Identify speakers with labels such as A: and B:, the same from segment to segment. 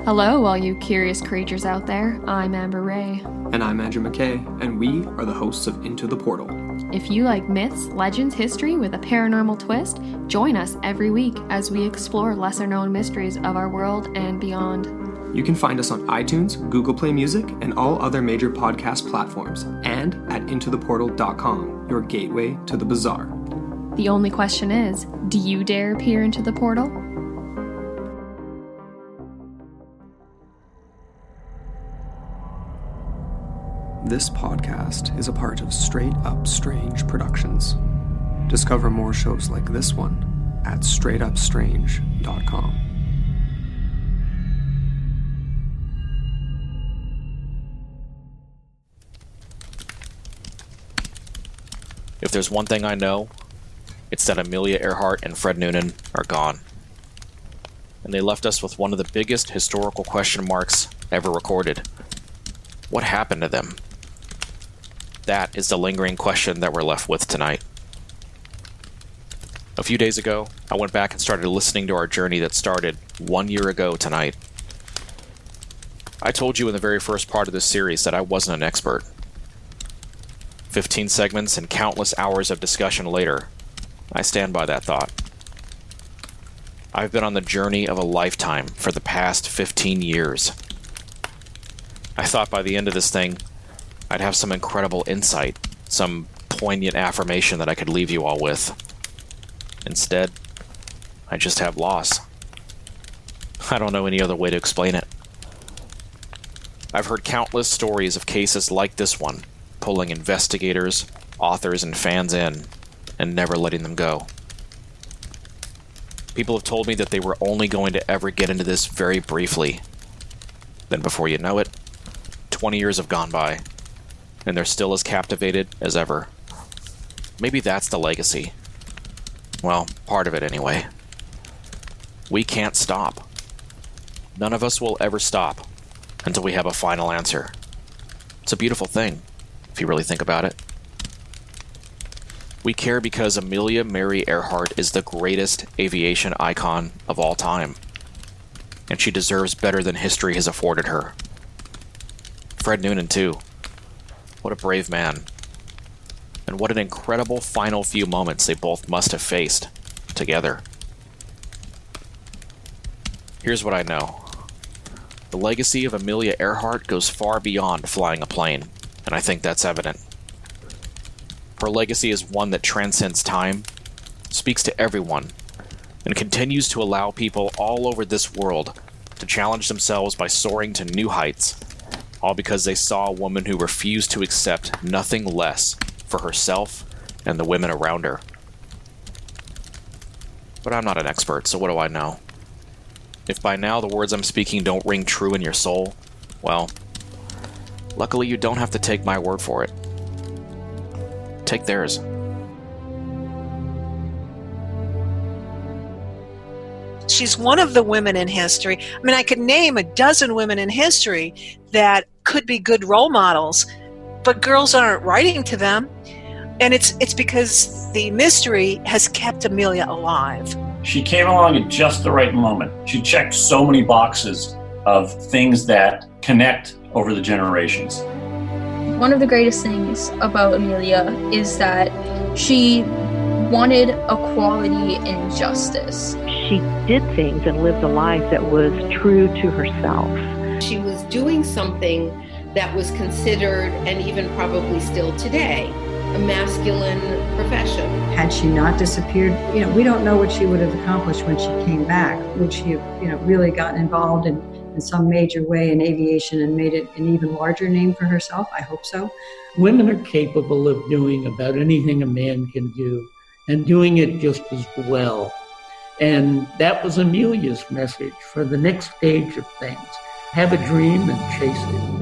A: Hello, all you curious creatures out there. I'm Amber Ray.
B: And I'm Andrew McKay, and we are the hosts of Into the Portal.
A: If you like myths, legends, history with a paranormal twist, join us every week as we explore lesser-known mysteries of our world and beyond.
B: You can find us on iTunes, Google Play Music, and all other major podcast platforms, and at intotheportal.com, your gateway to the bizarre.
A: The only question is, do you dare peer into the portal?
B: This podcast is a part of Straight Up Strange Productions. Discover more shows like this one at straightupstrange.com.
C: If there's one thing I know, it's that Amelia Earhart and Fred Noonan are gone. And they left us with one of the biggest historical question marks ever recorded. What happened to them? That is the lingering question that we're left with tonight. A few days ago, I went back and started listening to our journey that started 1 year ago tonight. I told you in the very first part of this series that I wasn't an expert. 15 segments and countless hours of discussion later, I stand by that thought. I've been on the journey of a lifetime for the past 15 years. I thought by the end of this thing, I'd have some incredible insight, some poignant affirmation that I could leave you all with. Instead, I just have loss. I don't know any other way to explain it. I've heard countless stories of cases like this one, pulling investigators, authors, and fans in, and never letting them go. People have told me that they were only going to ever get into this very briefly. Then before you know it, 20 years have gone by, and they're still as captivated as ever. Maybe that's the legacy. Well, part of it anyway. We can't stop. None of us will ever stop until we have a final answer. It's a beautiful thing, if you really think about it. We care because Amelia Mary Earhart is the greatest aviation icon of all time, and she deserves better than history has afforded her. Fred Noonan, too. What a brave man. And what an incredible final few moments they both must have faced together. Here's what I know. The legacy of Amelia Earhart goes far beyond flying a plane, and I think that's evident. Her legacy is one that transcends time, speaks to everyone, and continues to allow people all over this world to challenge themselves by soaring to new heights, all because they saw a woman who refused to accept nothing less for herself and the women around her. But I'm not an expert, so what do I know? If by now the words I'm speaking don't ring true in your soul, well, luckily you don't have to take my word for it. Take theirs.
D: She's one of the women in history. I mean, I could name a dozen women in history that could be good role models, but girls aren't writing to them. And it's because the mystery has kept Amelia alive.
E: She came along at just the right moment. She checked so many boxes of things that connect over the generations.
F: One of the greatest things about Amelia is that she wanted equality and justice.
G: She did things and lived a life that was true to herself.
H: She was doing something that was considered, and even probably still today, a masculine profession.
I: Had she not disappeared, we don't know what she would have accomplished when she came back. Would she have, really gotten involved in some major way in aviation and made it an even larger name for herself? I hope so.
J: Women are capable of doing about anything a man can do, and doing it just as well. And that was Amelia's message for the next stage of things. Have a dream and chase it.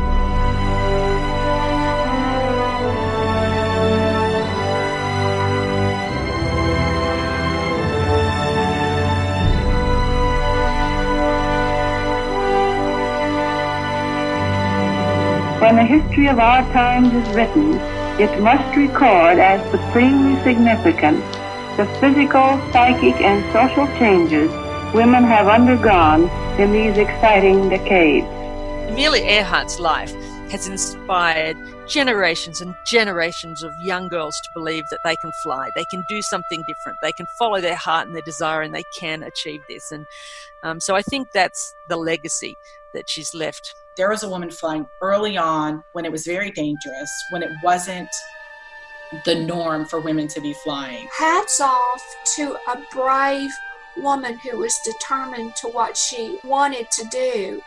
K: When the history of our times is written, it must record as supremely significant the physical, psychic, and social changes women have undergone in these exciting decades.
L: Amelia Earhart's life has inspired generations and generations of young girls to believe that they can fly, they can do something different, they can follow their heart and their desire, and they can achieve this. And so I think that's the legacy that she's left.
M: There was a woman flying early on when it was very dangerous, when it wasn't the norm for women to be flying.
N: Hats off to a brave woman who was determined to what she wanted to do.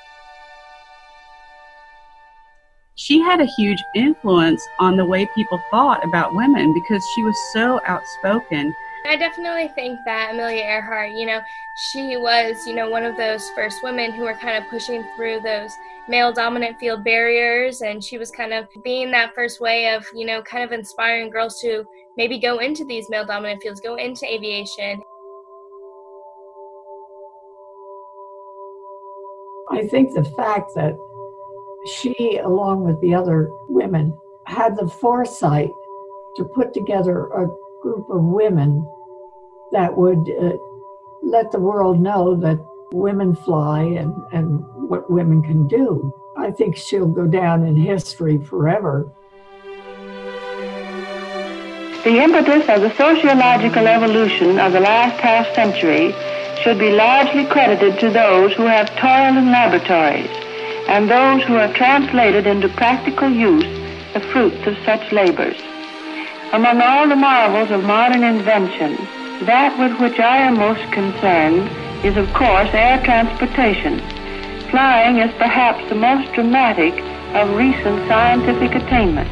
O: She had a huge influence on the way people thought about women because she was so outspoken.
P: I definitely think that Amelia Earhart, she was, one of those first women who were kind of pushing through those male-dominant field barriers, and she was kind of being that first way of, kind of inspiring girls to maybe go into these male-dominant fields, go into aviation.
Q: I think the fact that she, along with the other women, had the foresight to put together a group of women that would let the world know that women fly and what women can do. I think she'll go down in history forever.
K: The impetus of the sociological evolution of the last half century should be largely credited to those who have toiled in laboratories and those who have translated into practical use the fruits of such labors. Among all the marvels of modern invention, that with which I am most concerned is, of course, air transportation. Flying is perhaps the most dramatic of recent scientific attainments.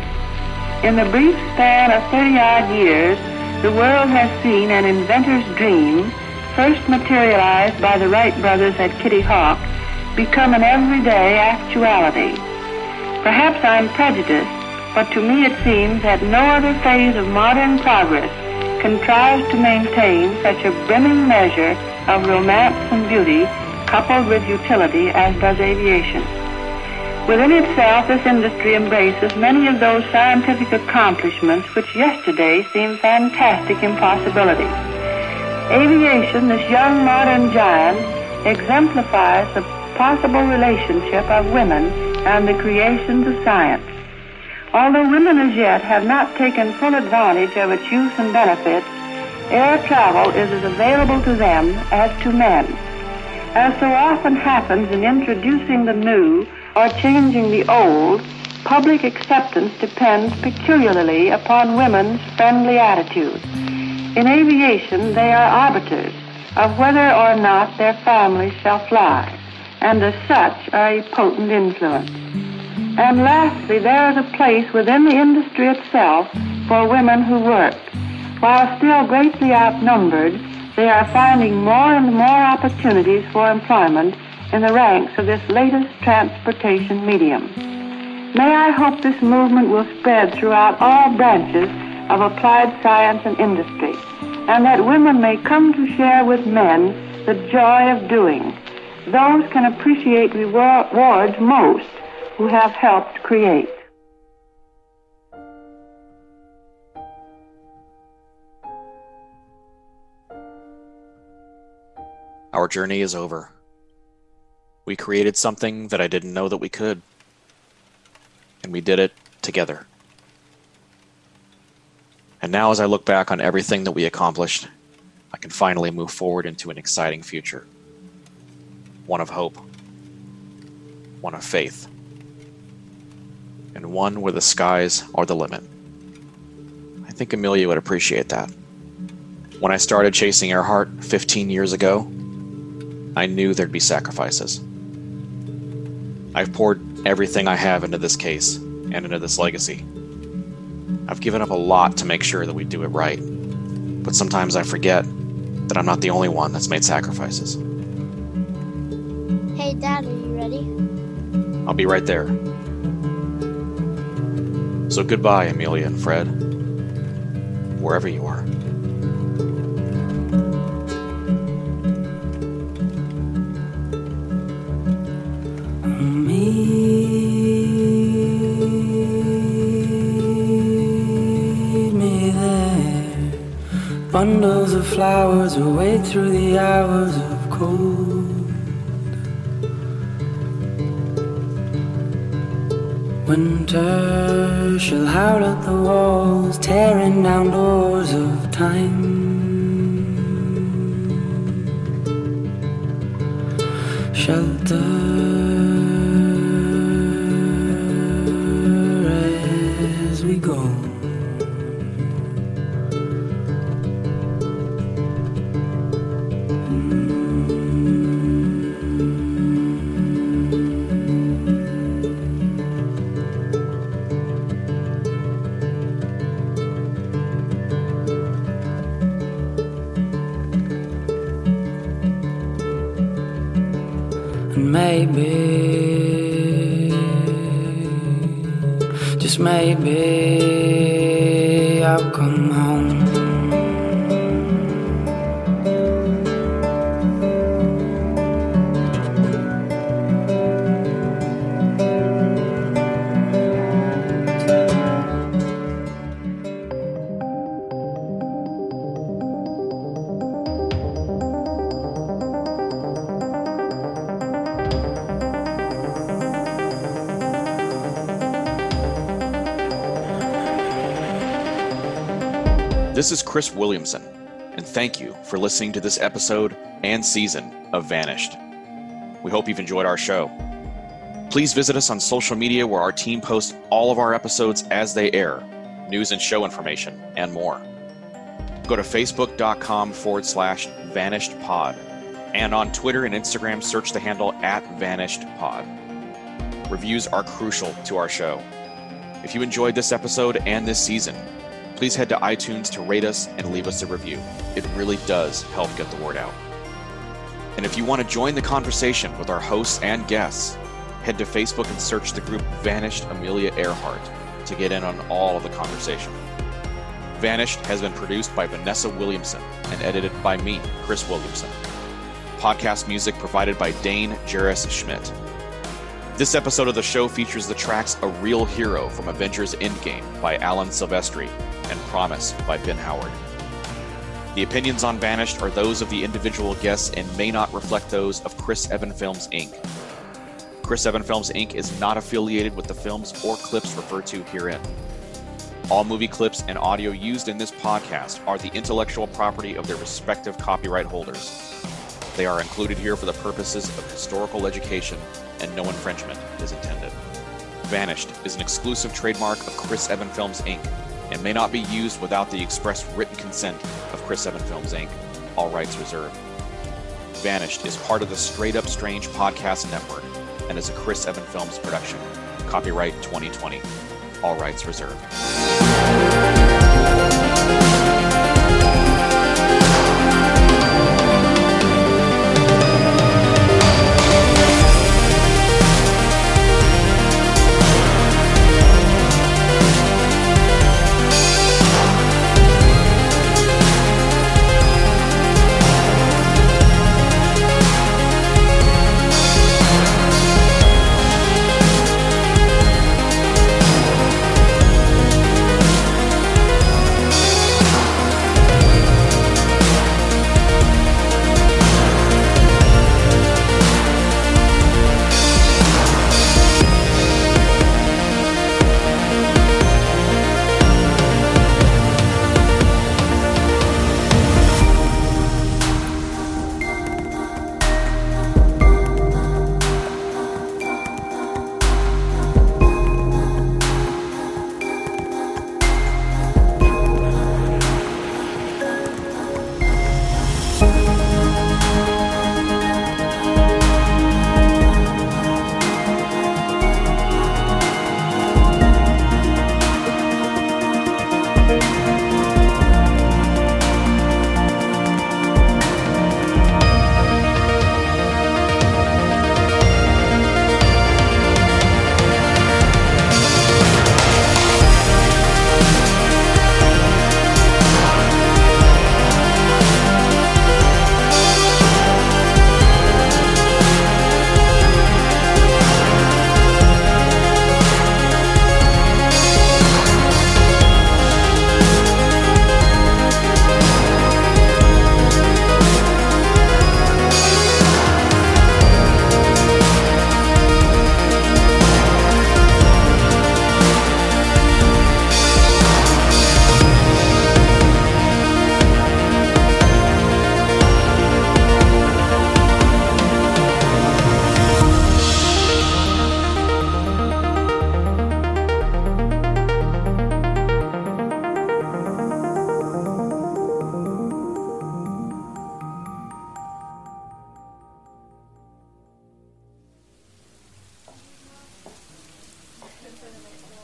K: In the brief span of 30-odd years, the world has seen an inventor's dream, first materialized by the Wright brothers at Kitty Hawk, become an everyday actuality. Perhaps I'm prejudiced, but to me it seems that no other phase of modern progress contrives to maintain such a brimming measure of romance and beauty coupled with utility as does aviation. Within itself, this industry embraces many of those scientific accomplishments which yesterday seemed fantastic impossibilities. Aviation, this young modern giant, exemplifies the possible relationship of women and the creations of science. Although women as yet have not taken full advantage of its use and benefits, air travel is as available to them as to men. As so often happens in introducing the new or changing the old, public acceptance depends peculiarly upon women's friendly attitude. In aviation, they are arbiters of whether or not their families shall fly, and as such are a potent influence. And lastly, there is a place within the industry itself for women who work. While still greatly outnumbered, they are finding more and more opportunities for employment in the ranks of this latest transportation medium. May I hope this movement will spread throughout all branches of applied science and industry, and that women may come to share with men the joy of doing. Those can appreciate rewards most who have helped create.
C: Our journey is over. We created something that I didn't know that we could. And we did it together. And now as I look back on everything that we accomplished, I can finally move forward into an exciting future. One of hope. One of faith. And one where the skies are the limit. I think Amelia would appreciate that. When I started chasing Earhart 15 years ago, I knew there'd be sacrifices. I've poured everything I have into this case and into this legacy. I've given up a lot to make sure that we do it right, but sometimes I forget that I'm not the only one that's made sacrifices.
R: Hey, Dad, are you ready?
C: I'll be right there. So goodbye, Amelia and Fred, wherever you are.
S: Meet me there. Bundles of flowers away through the hours of cold. Winter shall howl at the walls, tearing down doors of time. Shelter as we go. Maybe, just maybe, I'll come home.
C: This is Chris Williamson, and thank you for listening to this episode and season of Vanished. We hope you've enjoyed our show. Please visit us on social media where our team posts all of our episodes as they air, news and show information, and more. Go to facebook.com/vanishedpod, and on Twitter and Instagram search the handle @vanishedpod. Reviews are crucial to our show. If you enjoyed this episode and this season, please head to iTunes to rate us and leave us a review. It really does help get the word out. And if you want to join the conversation with our hosts and guests, head to Facebook and search the group Vanished Amelia Earhart to get in on all of the conversation. Vanished has been produced by Vanessa Williamson and edited by me, Chris Williamson. Podcast music provided by Dane Jarris Schmidt. This episode of the show features the tracks A Real Hero from Avengers Endgame by Alan Silvestri and Promise by Ben Howard. The opinions on Vanished are those of the individual guests and may not reflect those of Chris Evan Films, Inc. Chris Evan Films, Inc. is not affiliated with the films or clips referred to herein. All movie clips and audio used in this podcast are the intellectual property of their respective copyright holders. They are included here for the purposes of historical education, and no infringement is intended. Vanished is an exclusive trademark of Chris Evan Films, Inc., and may not be used without the express written consent of Chris Evan Films, Inc., all rights reserved. Vanished is part of the Straight Up Strange podcast network and is a Chris Evan Films production. Copyright 2020, all rights reserved.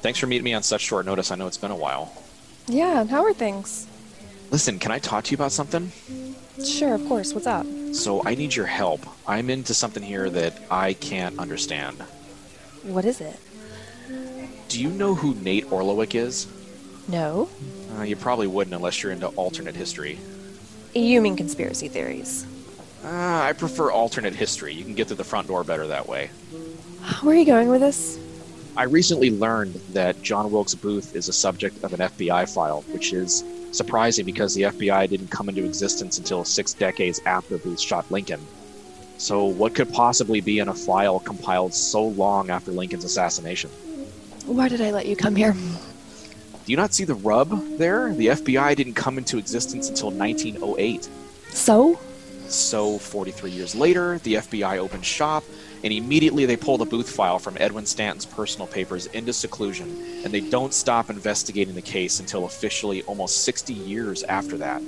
C: Thanks for meeting me on such short notice. I know it's been a while.
T: Yeah, how are things?
C: Listen, can I talk to you about something?
T: Sure, of course. What's up?
C: So I need your help. I'm into something here that I can't understand.
T: What is it?
C: Do you know who Nate Orlowick is?
T: No.
C: You probably wouldn't unless you're into alternate history.
T: You mean conspiracy theories?
C: I prefer alternate history. You can get through the front door better that way.
T: Where are you going with this?
C: I recently learned that John Wilkes Booth is a subject of an FBI file, which is surprising because the FBI didn't come into existence until 6 decades after Booth shot Lincoln. So what could possibly be in a file compiled so long after Lincoln's assassination?
T: Why did I let you come here?
C: Do you not see the rub there? The FBI didn't come into existence until 1908.
T: So?
C: So 43 years later, the FBI opened shop, and immediately they pull the Booth file from Edwin Stanton's personal papers into seclusion, and they don't stop investigating the case until officially almost 60 years after that.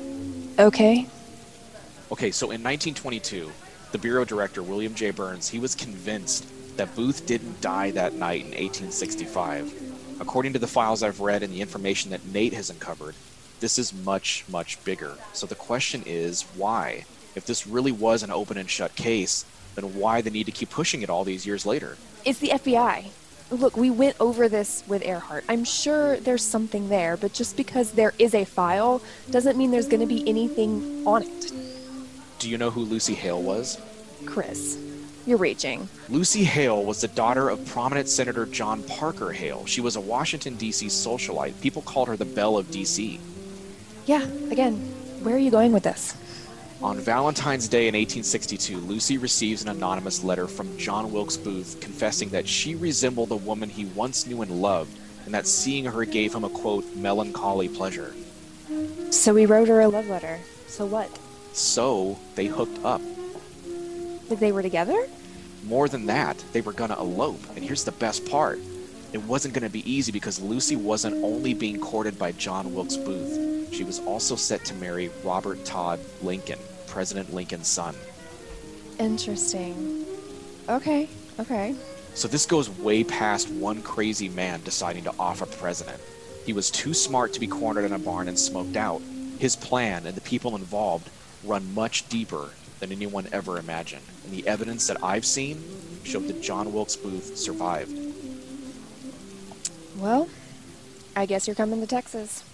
T: Okay.
C: Okay, so in 1922, the Bureau Director, William J. Burns, he was convinced that Booth didn't die that night in 1865. According to the files I've read and the information that Nate has uncovered, this is much, much bigger. So the question is, why? If this really was an open and shut case, then why the need to keep pushing it all these years later?
T: It's the FBI. Look, we went over this with Earhart. I'm sure there's something there, but just because there is a file doesn't mean there's going to be anything on it.
C: Do you know who Lucy Hale was?
T: Chris, you're reaching.
C: Lucy Hale was the daughter of prominent Senator John Parker Hale. She was a Washington, D.C. socialite. People called her the Belle of D.C.
T: Yeah, again, where are you going with this?
C: On Valentine's Day in 1862, Lucy receives an anonymous letter from John Wilkes Booth confessing that she resembled a woman he once knew and loved, and that seeing her gave him a, quote, melancholy pleasure.
T: So he wrote her a love letter. So what?
C: So they hooked up.
T: They were together?
C: More than that, they were gonna elope, and here's the best part. It wasn't gonna be easy because Lucy wasn't only being courted by John Wilkes Booth. She was also set to marry Robert Todd Lincoln, President Lincoln's son.
T: Interesting. Okay.
C: So this goes way past one crazy man deciding to off a president. He was too smart to be cornered in a barn and smoked out. His plan and the people involved run much deeper than anyone ever imagined. And the evidence that I've seen showed that John Wilkes Booth survived.
T: Well, I guess you're coming to Texas.